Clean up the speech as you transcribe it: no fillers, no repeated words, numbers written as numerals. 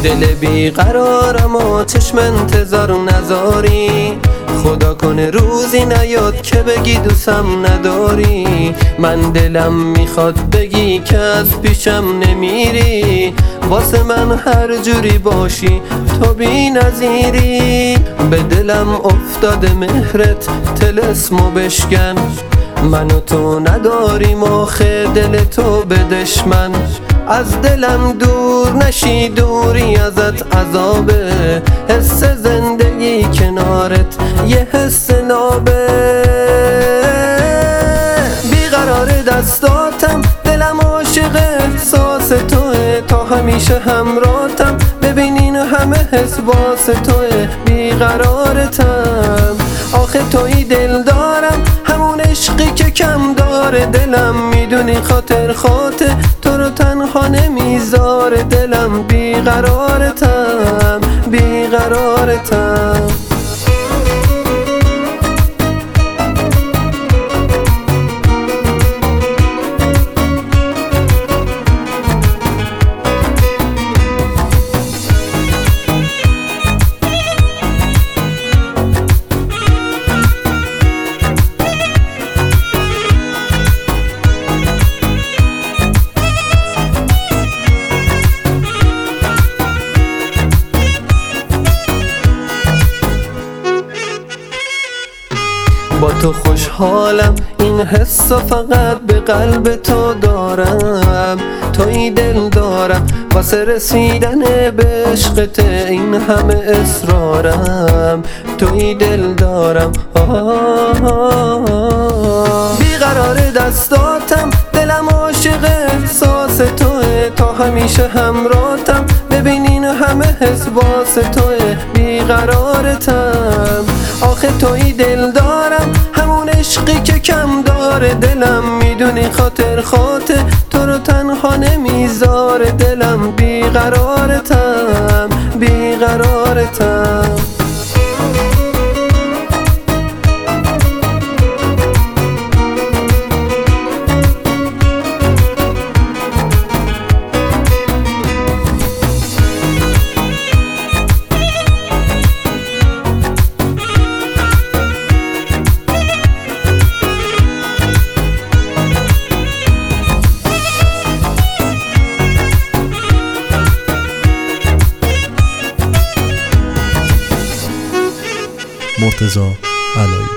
دل بیقرارم و چشم انتظار نذاری، خدا کنه روزی نیاد که بگی دوستم نداری. من دلم میخواد بگی که از پیشم نمیری، واسه من هر جوری باشی تو بی نظیری. به دلم افتاده مهرت طلسمو بشکن، من و تو نداریم آخه دل تو به دشمن. از دلم دور نشی دوری ازت عذابه، حس زندگی کنارت یه حس نابه. بیقرار دستاتم دلم عاشق احساس توه، تا همیشه همراهتم ببین این همه حس واسه توه. بیقرارتم آخه توی دل دارم، همون عشقی که کم داره دلم، میدونی خاطر تو رو تنها نمیذاره دلم. بیقرارتم بیقرارتم. با تو خوشحالم، این حسو فقط به قلب تو دارم. توی دل دارم واسه رسیدن به عشقت، این همه اصرارم. توی دل دارم بیقرار دستاتم دلم عاشق احساس توه، تا همیشه همراهتم ببین این همه حس واسه توه. بیقرارتم آخه توی دل دارم، همون عشقی که کم داره دلم، میدونی خاطر تو رو تنها نمیذاره دلم. بیقرارتم بیقرارتم. مرتضی علایی.